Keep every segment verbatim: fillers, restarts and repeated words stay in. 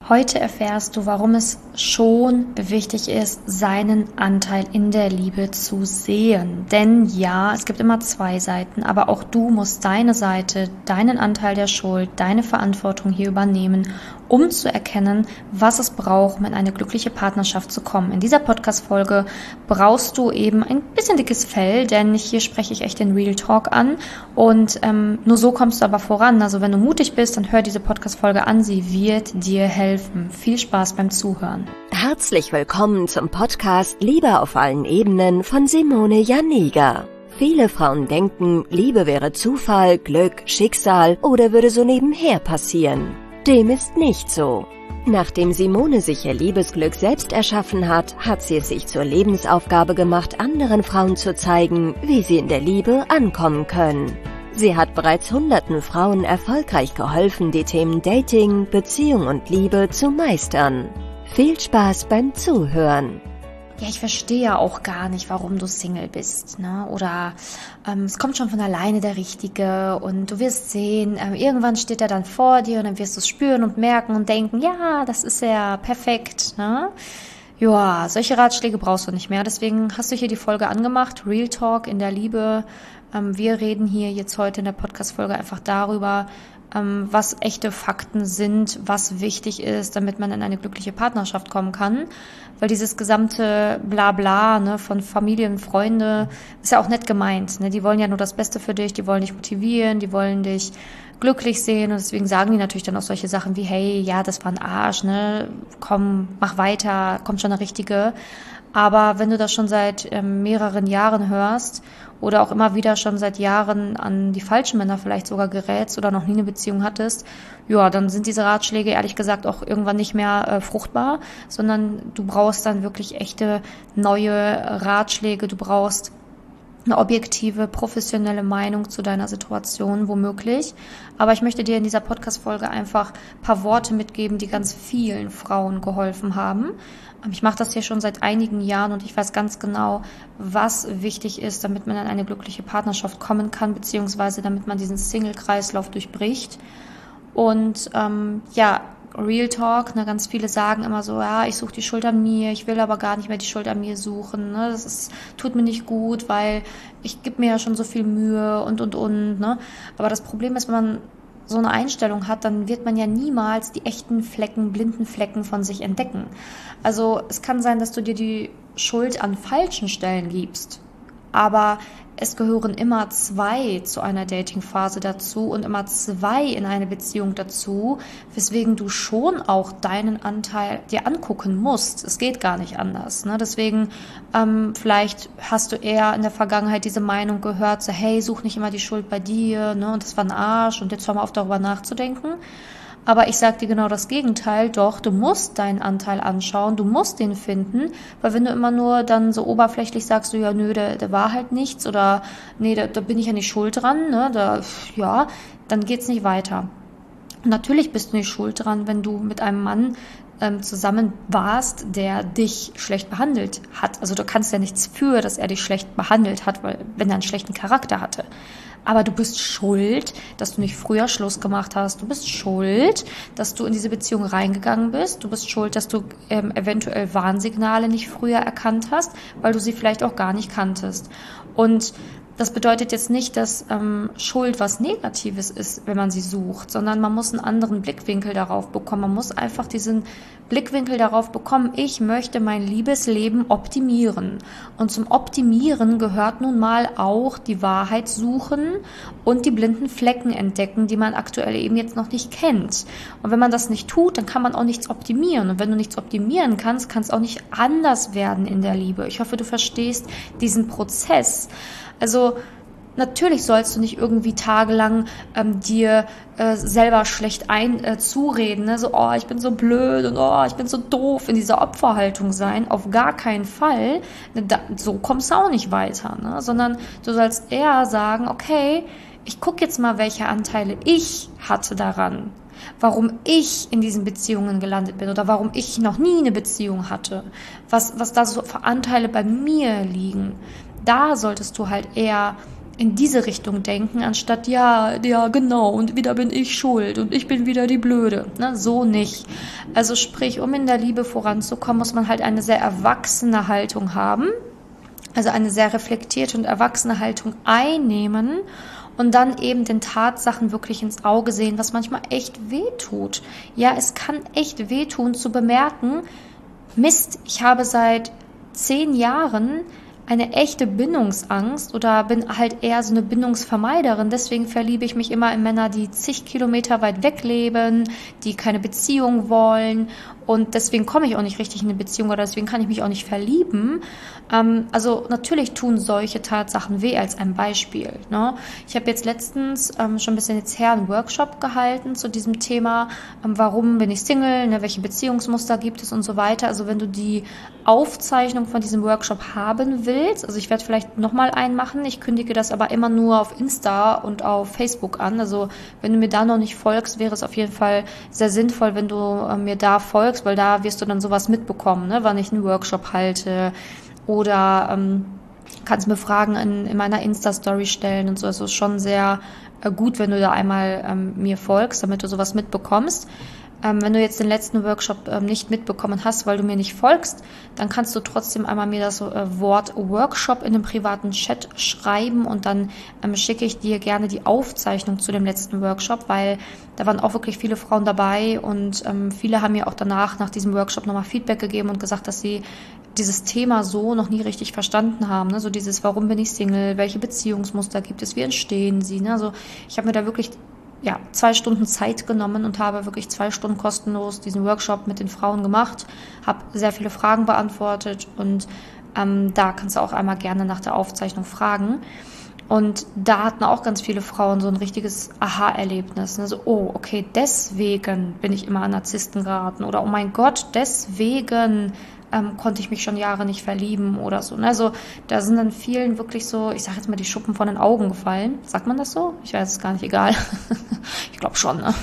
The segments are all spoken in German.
Heute erfährst du, warum es schon wichtig ist, seinen Anteil in der Liebe zu sehen. Denn ja, es gibt immer zwei Seiten, aber auch du musst deine Seite, deinen Anteil der Schuld, deine Verantwortung hier übernehmen, um zu erkennen, was es braucht, um in eine glückliche Partnerschaft zu kommen. In dieser Podcast-Folge brauchst du eben ein bisschen dickes Fell, denn hier spreche ich echt den Real Talk an und ähm, nur so kommst du aber voran. Also wenn du mutig bist, dann hör diese Podcast-Folge an, sie wird dir helfen. Viel Spaß beim Zuhören. Herzlich willkommen zum Podcast Liebe auf allen Ebenen von Simone Janiga. Viele Frauen denken, Liebe wäre Zufall, Glück, Schicksal oder würde so nebenher passieren. Dem ist nicht so. Nachdem Simone sich ihr Liebesglück selbst erschaffen hat, hat sie es sich zur Lebensaufgabe gemacht, anderen Frauen zu zeigen, wie sie in der Liebe ankommen können. Sie hat bereits hunderten Frauen erfolgreich geholfen, die Themen Dating, Beziehung und Liebe zu meistern. Viel Spaß beim Zuhören. Ja, ich verstehe ja auch gar nicht, warum du Single bist, ne? Oder ähm, es kommt schon von alleine der Richtige und du wirst sehen, ähm, irgendwann steht er dann vor dir und dann wirst du es spüren und merken und denken, ja, das ist ja perfekt, ne? Ja, solche Ratschläge brauchst du nicht mehr. Deswegen hast du hier die Folge angemacht, Real Talk in der Liebe. Ähm, wir reden hier jetzt heute in der Podcast-Folge einfach darüber, ähm, was echte Fakten sind, was wichtig ist, damit man in eine glückliche Partnerschaft kommen kann. Weil dieses gesamte Blabla, ne, von Familie und Freunde ist ja auch nett gemeint. Ne? Die wollen ja nur das Beste für dich, die wollen dich motivieren, die wollen dich glücklich sehen und deswegen sagen die natürlich dann auch solche Sachen wie, hey, ja, das war ein Arsch, ne, komm, mach weiter, kommt schon eine Richtige. Aber wenn du das schon seit ähm, mehreren Jahren hörst oder auch immer wieder schon seit Jahren an die falschen Männer vielleicht sogar gerätst oder noch nie eine Beziehung hattest, ja, dann sind diese Ratschläge ehrlich gesagt auch irgendwann nicht mehr äh, fruchtbar, sondern du brauchst dann wirklich echte neue Ratschläge, du brauchst eine objektive, professionelle Meinung zu deiner Situation, womöglich. Aber ich möchte dir in dieser Podcast-Folge einfach ein paar Worte mitgeben, die ganz vielen Frauen geholfen haben. Ich mache das hier schon seit einigen Jahren und ich weiß ganz genau, was wichtig ist, damit man in eine glückliche Partnerschaft kommen kann, beziehungsweise damit man diesen Single-Kreislauf durchbricht. Und ähm, ja, Real Talk, ne, ganz viele sagen immer so, ja, ich suche die Schuld an mir, ich will aber gar nicht mehr die Schuld an mir suchen, ne, das ist, tut mir nicht gut, weil ich gebe mir ja schon so viel Mühe und, und, und, ne, aber das Problem ist, wenn man so eine Einstellung hat, dann wird man ja niemals die echten Flecken, blinden Flecken von sich entdecken. Also es kann sein, dass du dir die Schuld an falschen Stellen gibst, aber es gehören immer zwei zu einer Datingphase dazu und immer zwei in eine Beziehung dazu, weswegen du schon auch deinen Anteil dir angucken musst. Es geht gar nicht anders. Ne? Deswegen ähm, vielleicht hast du eher in der Vergangenheit diese Meinung gehört, so hey, such nicht immer die Schuld bei dir, ne? Und das war ein Arsch und jetzt hör mal auf, darüber nachzudenken. Aber ich sage dir genau das Gegenteil, doch, du musst deinen Anteil anschauen, du musst den finden, weil wenn du immer nur dann so oberflächlich sagst, du ja, nö, der, der war halt nichts oder nee, da, da bin ich ja nicht schuld dran, ne, da, ja, dann geht's nicht weiter. Und natürlich bist du nicht schuld dran, wenn du mit einem Mann ähm, zusammen warst, der dich schlecht behandelt hat. Also du kannst ja nichts für, dass er dich schlecht behandelt hat, weil wenn er einen schlechten Charakter hatte. Aber du bist schuld, dass du nicht früher Schluss gemacht hast. Du bist schuld, dass du in diese Beziehung reingegangen bist. Du bist schuld, dass du ähm, eventuell Warnsignale nicht früher erkannt hast, weil du sie vielleicht auch gar nicht kanntest. Und das bedeutet jetzt nicht, dass ähm, Schuld was Negatives ist, wenn man sie sucht, sondern man muss einen anderen Blickwinkel darauf bekommen. Man muss einfach diesen Blickwinkel darauf bekommen, ich möchte mein Liebesleben optimieren. Und zum Optimieren gehört nun mal auch die Wahrheit suchen und die blinden Flecken entdecken, die man aktuell eben jetzt noch nicht kennt. Und wenn man das nicht tut, dann kann man auch nichts optimieren. Und wenn du nichts optimieren kannst, kann es auch nicht anders werden in der Liebe. Ich hoffe, du verstehst diesen Prozess. Also natürlich sollst du nicht irgendwie tagelang ähm, dir äh, selber schlecht ein äh, zureden, ne? So, oh, ich bin so blöd und oh, ich bin so doof, in dieser Opferhaltung sein. Auf gar keinen Fall. Da, so kommst du auch nicht weiter, ne? Sondern du sollst eher sagen, okay, ich gucke jetzt mal, welche Anteile ich hatte daran. Warum ich in diesen Beziehungen gelandet bin oder warum ich noch nie eine Beziehung hatte. Was, was da so für Anteile bei mir liegen. Da solltest du halt eher in diese Richtung denken, anstatt ja, ja genau und wieder bin ich schuld und ich bin wieder die Blöde. Ne? So nicht. Also sprich, um in der Liebe voranzukommen, muss man halt eine sehr erwachsene Haltung haben, also eine sehr reflektierte und erwachsene Haltung einnehmen und dann eben den Tatsachen wirklich ins Auge sehen, was manchmal echt wehtut. Ja, es kann echt wehtun zu bemerken, Mist, ich habe seit zehn Jahren eine echte Bindungsangst oder bin halt eher so eine Bindungsvermeiderin. Deswegen verliebe ich mich immer in Männer, die zig Kilometer weit weg leben, die keine Beziehung wollen. Und deswegen komme ich auch nicht richtig in eine Beziehung oder deswegen kann ich mich auch nicht verlieben. Ähm, also natürlich tun solche Tatsachen weh als ein Beispiel. Ne? Ich habe jetzt letztens ähm, schon ein bisschen jetzt her einen Workshop gehalten zu diesem Thema, ähm, warum bin ich Single, ne? Welche Beziehungsmuster gibt es und so weiter. Also wenn du die Aufzeichnung von diesem Workshop haben willst, also ich werde vielleicht nochmal einen machen, ich kündige das aber immer nur auf Insta und auf Facebook an. Also wenn du mir da noch nicht folgst, wäre es auf jeden Fall sehr sinnvoll, wenn du äh, mir da folgst, weil da wirst du dann sowas mitbekommen, ne, wann ich einen Workshop halte oder ähm, kannst mir Fragen in, in meiner Insta-Story stellen und so. Es ist schon sehr äh, gut, wenn du da einmal ähm, mir folgst, damit du sowas mitbekommst. Ähm, wenn du jetzt den letzten Workshop ähm, nicht mitbekommen hast, weil du mir nicht folgst, dann kannst du trotzdem einmal mir das äh, Wort Workshop in einem privaten Chat schreiben und dann ähm, schicke ich dir gerne die Aufzeichnung zu dem letzten Workshop, weil da waren auch wirklich viele Frauen dabei und ähm, viele haben mir auch danach, nach diesem Workshop nochmal Feedback gegeben und gesagt, dass sie dieses Thema so noch nie richtig verstanden haben. Ne? So dieses, warum bin ich Single, welche Beziehungsmuster gibt es, wie entstehen sie. Ne? Also ich habe mir da wirklich ja, zwei Stunden Zeit genommen und habe wirklich zwei Stunden kostenlos diesen Workshop mit den Frauen gemacht, habe sehr viele Fragen beantwortet und ähm, da kannst du auch einmal gerne nach der Aufzeichnung fragen. Und da hatten auch ganz viele Frauen so ein richtiges Aha-Erlebnis. Ne? So, oh, okay, deswegen bin ich immer an Narzissten geraten oder oh mein Gott, deswegen ähm, konnte ich mich schon Jahre nicht verlieben oder so. Also da sind dann vielen wirklich so, ich sage jetzt mal, die Schuppen von den Augen gefallen. Sagt man das so? Ich weiß es gar nicht, egal. Ich glaube schon. Ne?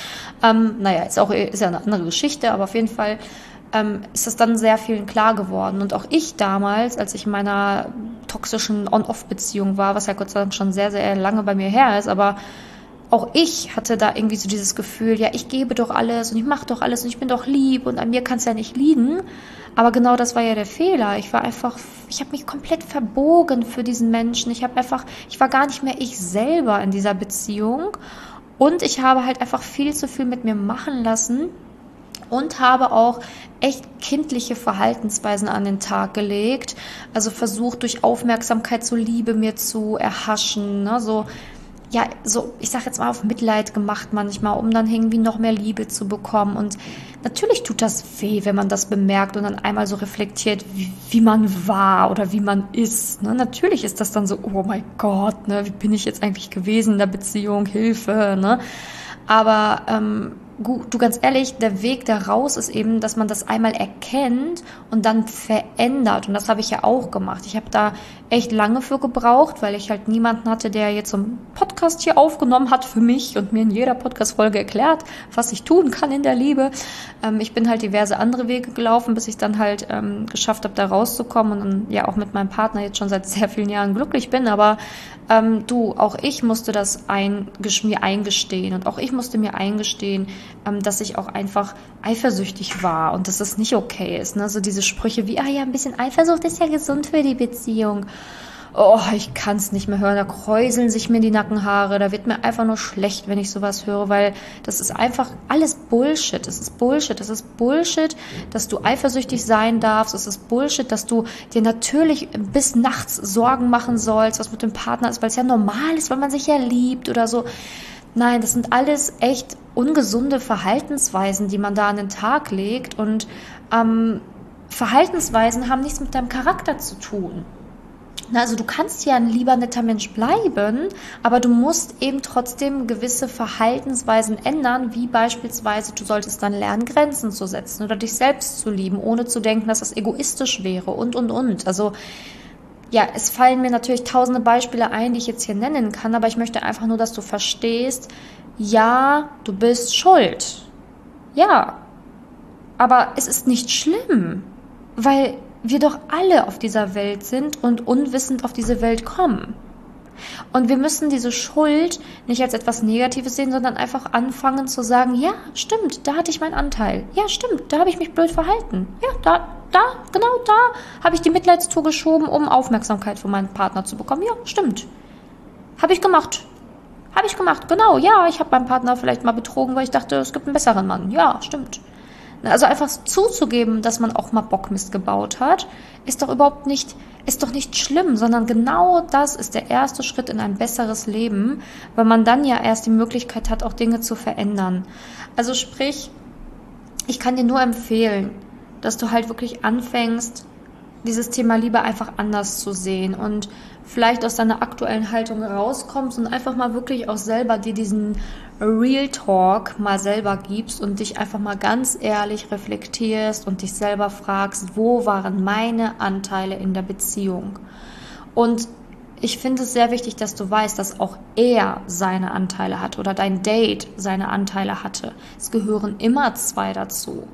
ähm, naja, ist auch ist ja eine andere Geschichte, aber auf jeden Fall ähm, ist es dann sehr vielen klar geworden. Und auch ich damals, als ich in meiner toxischen On-Off-Beziehung war, was ja Gott sei Dank schon sehr, sehr lange bei mir her ist, aber auch ich hatte da irgendwie so dieses Gefühl, ja, ich gebe doch alles und ich mache doch alles und ich bin doch lieb und an mir kann es ja nicht liegen. Aber genau das war ja der Fehler. Ich war einfach, ich habe mich komplett verbogen für diesen Menschen. Ich habe einfach, ich war gar nicht mehr ich selber in dieser Beziehung und ich habe halt einfach viel zu viel mit mir machen lassen und habe auch echt kindliche Verhaltensweisen an den Tag gelegt. Also versucht, durch Aufmerksamkeit so Liebe mir zu erhaschen, ne, so ja, so, ich sag jetzt mal auf Mitleid gemacht manchmal, um dann irgendwie noch mehr Liebe zu bekommen. Und natürlich tut das weh, wenn man das bemerkt und dann einmal so reflektiert, wie, wie man war oder wie man ist. Ne? Natürlich ist das dann so, oh mein Gott, ne, wie bin ich jetzt eigentlich gewesen in der Beziehung, Hilfe, ne? Aber ähm, gut, du ganz ehrlich, der Weg da raus ist eben, dass man das einmal erkennt und dann verändert. Und das habe ich ja auch gemacht. Ich habe da echt lange für gebraucht, weil ich halt niemanden hatte, der jetzt so einen Podcast hier aufgenommen hat für mich und mir in jeder Podcast-Folge erklärt, was ich tun kann in der Liebe. Ähm, ich bin halt diverse andere Wege gelaufen, bis ich dann halt ähm, geschafft habe, da rauszukommen und dann ja auch mit meinem Partner jetzt schon seit sehr vielen Jahren glücklich bin. Aber ähm, du, auch ich musste das ein, mir eingestehen und auch ich musste mir eingestehen, ähm, dass ich auch einfach eifersüchtig war und dass das nicht okay ist. Ne? So diese Sprüche wie, ah ja, ein bisschen Eifersucht ist ja gesund für die Beziehung. Oh, ich kann es nicht mehr hören, da kräuseln sich mir die Nackenhaare, da wird mir einfach nur schlecht, wenn ich sowas höre, weil das ist einfach alles Bullshit, das ist Bullshit, das ist Bullshit, dass du eifersüchtig sein darfst, das ist Bullshit, dass du dir natürlich bis nachts Sorgen machen sollst, was mit dem Partner ist, weil es ja normal ist, weil man sich ja liebt oder so. Nein, das sind alles echt ungesunde Verhaltensweisen, die man da an den Tag legt und ähm, Verhaltensweisen haben nichts mit deinem Charakter zu tun. Also du kannst ja ein lieber netter Mensch bleiben, aber du musst eben trotzdem gewisse Verhaltensweisen ändern, wie beispielsweise du solltest dann lernen, Grenzen zu setzen oder dich selbst zu lieben, ohne zu denken, dass das egoistisch wäre und, und, und. Also ja, es fallen mir natürlich tausende Beispiele ein, die ich jetzt hier nennen kann, aber ich möchte einfach nur, dass du verstehst, ja, du bist schuld. Ja, aber es ist nicht schlimm, weil wir doch alle auf dieser Welt sind und unwissend auf diese Welt kommen. Und wir müssen diese Schuld nicht als etwas Negatives sehen, sondern einfach anfangen zu sagen, ja, stimmt, da hatte ich meinen Anteil. Ja, stimmt, da habe ich mich blöd verhalten. Ja, da, da, genau da habe ich die Mitleidstour geschoben, um Aufmerksamkeit von meinem Partner zu bekommen. Ja, stimmt. Habe ich gemacht. Habe ich gemacht, genau. Ja, ich habe meinen Partner vielleicht mal betrogen, weil ich dachte, es gibt einen besseren Mann. Ja, stimmt. Also einfach zuzugeben, dass man auch mal Bockmist gebaut hat, ist doch überhaupt nicht, ist doch nicht schlimm, sondern genau das ist der erste Schritt in ein besseres Leben, weil man dann ja erst die Möglichkeit hat, auch Dinge zu verändern. Also sprich, ich kann dir nur empfehlen, dass du halt wirklich anfängst, dieses Thema Liebe einfach anders zu sehen und vielleicht aus deiner aktuellen Haltung rauskommst und einfach mal wirklich auch selber dir diesen Real Talk mal selber gibst und dich einfach mal ganz ehrlich reflektierst und dich selber fragst, wo waren meine Anteile in der Beziehung? Und ich finde es sehr wichtig, dass du weißt, dass auch er seine Anteile hat oder dein Date seine Anteile hatte. Es gehören immer zwei dazu.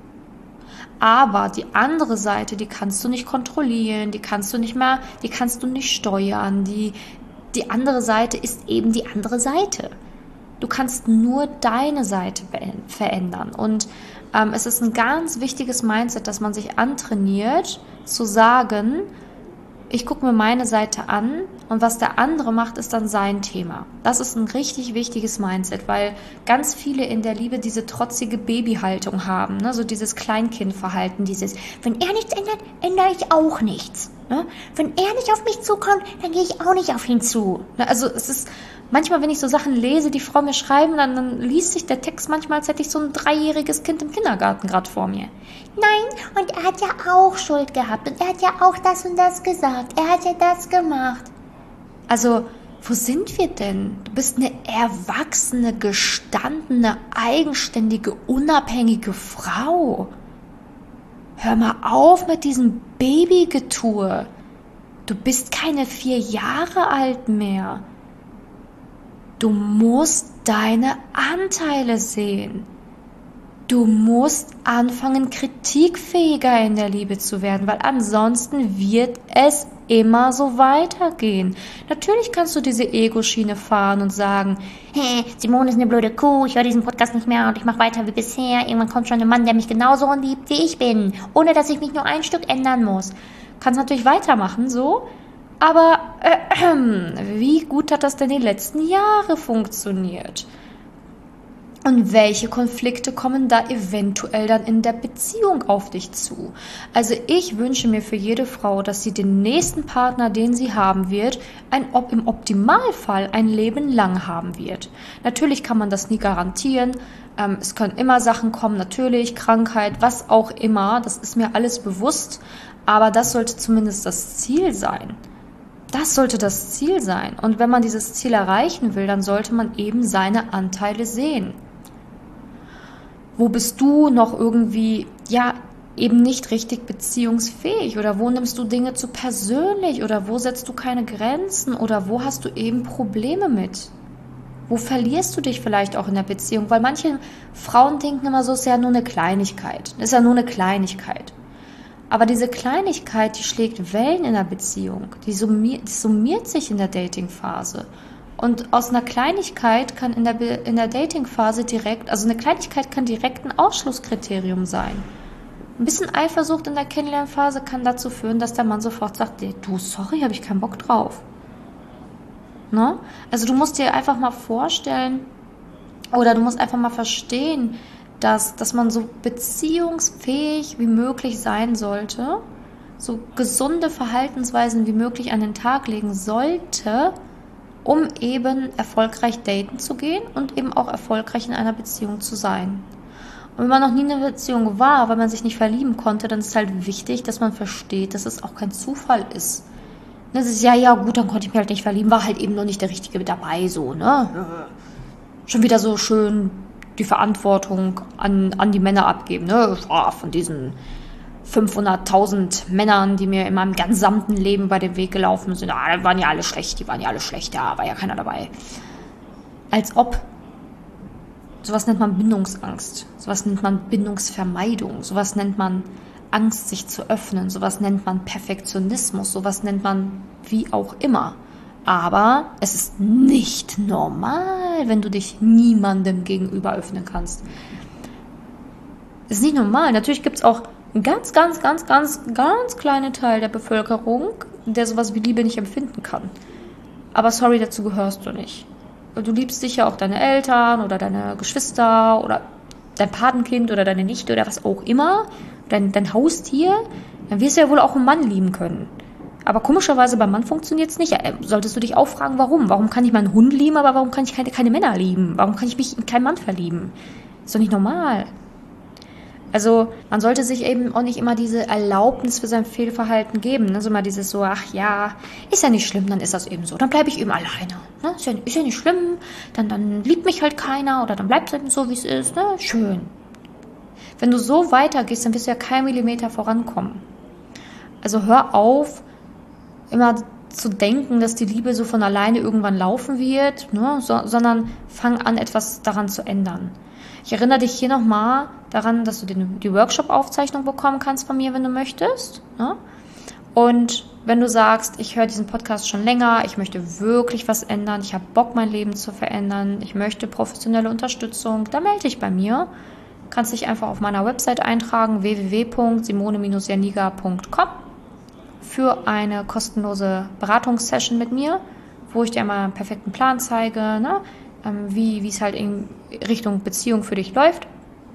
Aber die andere Seite, die kannst du nicht kontrollieren, die kannst du nicht mehr, die kannst du nicht steuern. Die, die andere Seite ist eben die andere Seite. Du kannst nur deine Seite verändern. Und ähm, es ist ein ganz wichtiges Mindset, dass man sich antrainiert, zu sagen, ich gucke mir meine Seite an und was der andere macht, ist dann sein Thema. Das ist ein richtig wichtiges Mindset, weil ganz viele in der Liebe diese trotzige Babyhaltung haben, ne? So dieses Kleinkindverhalten, dieses, wenn er nichts ändert, ändere ich auch nichts. Ne? Wenn er nicht auf mich zukommt, dann gehe ich auch nicht auf ihn zu. Ne? Also es ist manchmal, wenn ich so Sachen lese, die Frau mir schreiben, dann, dann liest sich der Text manchmal, als hätte ich so ein dreijähriges Kind im Kindergarten gerade vor mir. Nein, und er hat ja auch Schuld gehabt und er hat ja auch das und das gesagt. Er hat ja das gemacht. Also, wo sind wir denn? Du bist eine erwachsene, gestandene, eigenständige, unabhängige Frau. Hör mal auf mit diesem Babygetue. Du bist keine vier Jahre alt mehr. Du musst deine Anteile sehen. Du musst anfangen, kritikfähiger in der Liebe zu werden, weil ansonsten wird es immer so weitergehen. Natürlich kannst du diese Ego-Schiene fahren und sagen, hey, Simone ist eine blöde Kuh, ich höre diesen Podcast nicht mehr und ich mache weiter wie bisher. Irgendwann kommt schon ein Mann, der mich genauso liebt, wie ich bin, ohne dass ich mich nur ein Stück ändern muss. Kannst natürlich weitermachen, so. Aber äh, äh, wie gut hat das denn die letzten Jahre funktioniert? Und welche Konflikte kommen da eventuell dann in der Beziehung auf dich zu? Also ich wünsche mir für jede Frau, dass sie den nächsten Partner, den sie haben wird, ein, im Optimalfall ein Leben lang haben wird. Natürlich kann man das nie garantieren. Ähm, es können immer Sachen kommen, natürlich, Krankheit, was auch immer. Das ist mir alles bewusst. Aber das sollte zumindest das Ziel sein. Das sollte das Ziel sein. Und wenn man dieses Ziel erreichen will, dann sollte man eben seine Anteile sehen. Wo bist du noch irgendwie, ja, eben nicht richtig beziehungsfähig? Oder wo nimmst du Dinge zu persönlich? Oder wo setzt du keine Grenzen? Oder wo hast du eben Probleme mit? Wo verlierst du dich vielleicht auch in der Beziehung? Weil manche Frauen denken immer so, es ist ja nur eine Kleinigkeit. Es ist ja nur eine Kleinigkeit. Aber diese Kleinigkeit, die schlägt Wellen in der Beziehung. Die summiert, die summiert sich in der Datingphase. Und aus einer Kleinigkeit kann in der, in der Datingphase direkt, also eine Kleinigkeit kann direkt ein Ausschlusskriterium sein. Ein bisschen Eifersucht in der Kennenlernphase kann dazu führen, dass der Mann sofort sagt, du, sorry, habe ich keinen Bock drauf. Ne? Also du musst dir einfach mal vorstellen, oder du musst einfach mal verstehen, dass, dass man so beziehungsfähig wie möglich sein sollte, so gesunde Verhaltensweisen wie möglich an den Tag legen sollte, um eben erfolgreich daten zu gehen und eben auch erfolgreich in einer Beziehung zu sein. Und wenn man noch nie in einer Beziehung war, weil man sich nicht verlieben konnte, dann ist halt wichtig, dass man versteht, dass es auch kein Zufall ist. Das ist ja, ja gut, dann konnte ich mich halt nicht verlieben, war halt eben noch nicht der Richtige mit dabei, so, ne? Schon wieder so schön die Verantwortung an, an die Männer abgeben, ne? Oh, von diesen fünfhunderttausend Männern, die mir in meinem gesamten Leben bei dem Weg gelaufen sind. Ah, die waren ja alle schlecht, die waren ja alle schlecht, ja, war ja keiner dabei. Als ob. Sowas nennt man Bindungsangst. Sowas nennt man Bindungsvermeidung. Sowas nennt man Angst, sich zu öffnen. Sowas nennt man Perfektionismus. Sowas nennt man wie auch immer. Aber es ist nicht normal, wenn du dich niemandem gegenüber öffnen kannst. Es ist nicht normal. Natürlich gibt es auch einen ganz, ganz, ganz, ganz, ganz kleinen Teil der Bevölkerung, der sowas wie Liebe nicht empfinden kann. Aber sorry, dazu gehörst du nicht. Du liebst sicher auch deine Eltern oder deine Geschwister oder dein Patenkind oder deine Nichte oder was auch immer, dein, dein Haustier, dann wirst du ja wohl auch einen Mann lieben können. Aber komischerweise beim Mann funktioniert es nicht. Ja, solltest du dich auch fragen, warum? Warum kann ich meinen Hund lieben, aber warum kann ich keine, keine Männer lieben? Warum kann ich mich in keinen Mann verlieben? Ist doch nicht normal. Also man sollte sich eben auch nicht immer diese Erlaubnis für sein Fehlverhalten geben. Ne? So mal dieses so, ach ja, ist ja nicht schlimm, dann ist das eben so. Dann bleibe ich eben alleine. Ne? Ist, ja, ist ja nicht schlimm, dann, dann liebt mich halt keiner oder dann bleibt es eben so, wie es ist. Ne? Schön. Wenn du so weitergehst, dann wirst du ja keinen Millimeter vorankommen. Also hör auf, immer zu denken, dass die Liebe so von alleine irgendwann laufen wird, ne? so, sondern fang an, etwas daran zu ändern. Ich erinnere dich hier nochmal daran, dass du die, die Workshop-Aufzeichnung bekommen kannst von mir, wenn du möchtest. Ne? Und wenn du sagst, ich höre diesen Podcast schon länger, ich möchte wirklich was ändern, ich habe Bock, mein Leben zu verändern, ich möchte professionelle Unterstützung, dann melde dich bei mir. Du kannst dich einfach auf meiner Website eintragen, w w w punkt simone Bindestrich janiga punkt com für eine kostenlose Beratungssession mit mir, wo ich dir einmal einen perfekten Plan zeige, ne? wie wie es halt in Richtung Beziehung für dich läuft.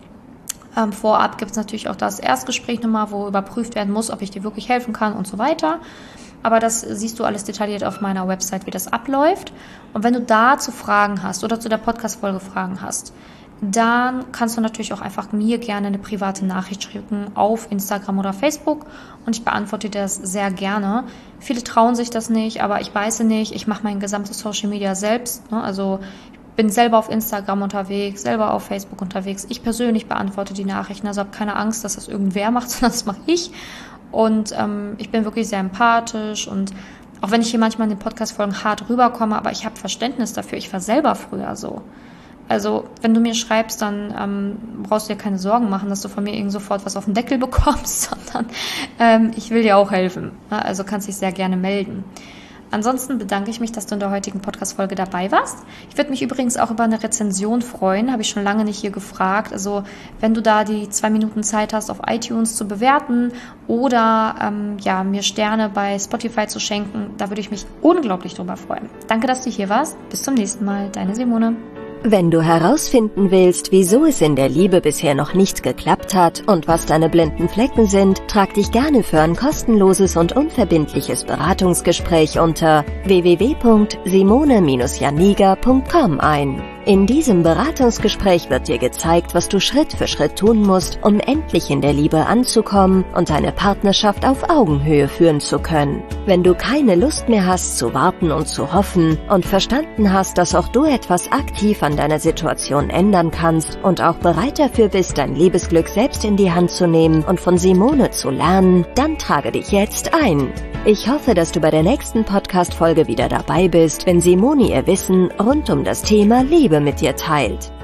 Ähm, vorab gibt es natürlich auch das Erstgespräch nochmal, wo überprüft werden muss, ob ich dir wirklich helfen kann und so weiter. Aber das siehst du alles detailliert auf meiner Website, wie das abläuft. Und wenn du dazu Fragen hast oder zu der Podcast-Folge Fragen hast, dann kannst du natürlich auch einfach mir gerne eine private Nachricht schicken auf Instagram oder Facebook und ich beantworte dir das sehr gerne. Viele trauen sich das nicht, aber ich weiß nicht, ich mache mein gesamtes Social Media selbst, ne? Also ich bin selber auf Instagram unterwegs, selber auf Facebook unterwegs. Ich persönlich beantworte die Nachrichten, also habe keine Angst, dass das irgendwer macht, sondern das mache ich. Und ähm, ich bin wirklich sehr empathisch und auch wenn ich hier manchmal in den Podcast-Folgen hart rüberkomme, aber ich habe Verständnis dafür, ich war selber früher so. Also, wenn du mir schreibst, dann ähm, brauchst du dir keine Sorgen machen, dass du von mir irgend sofort was auf den Deckel bekommst, sondern ähm, ich will dir auch helfen. Ne? Also kannst dich sehr gerne melden. Ansonsten bedanke ich mich, dass du in der heutigen Podcast-Folge dabei warst. Ich würde mich übrigens auch über eine Rezension freuen, habe ich schon lange nicht hier gefragt. Also, wenn du da die zwei Minuten Zeit hast, auf iTunes zu bewerten oder ähm, ja, mir Sterne bei Spotify zu schenken, da würde ich mich unglaublich drüber freuen. Danke, dass du hier warst. Bis zum nächsten Mal. Deine Simone. Wenn du herausfinden willst, wieso es in der Liebe bisher noch nicht geklappt hat und was deine blinden Flecken sind, trag dich gerne für ein kostenloses und unverbindliches Beratungsgespräch unter w w w punkt simone Bindestrich janiga punkt com ein. In diesem Beratungsgespräch wird dir gezeigt, was du Schritt für Schritt tun musst, um endlich in der Liebe anzukommen und deine Partnerschaft auf Augenhöhe führen zu können. Wenn du keine Lust mehr hast zu warten und zu hoffen und verstanden hast, dass auch du etwas aktiv an deiner Situation ändern kannst und auch bereit dafür bist, dein Liebesglück selbst in die Hand zu nehmen und von Simone zu lernen, dann trage dich jetzt ein. Ich hoffe, dass du bei der nächsten Podcast-Folge wieder dabei bist, wenn Simone ihr Wissen rund um das Thema Liebe mit dir teilt.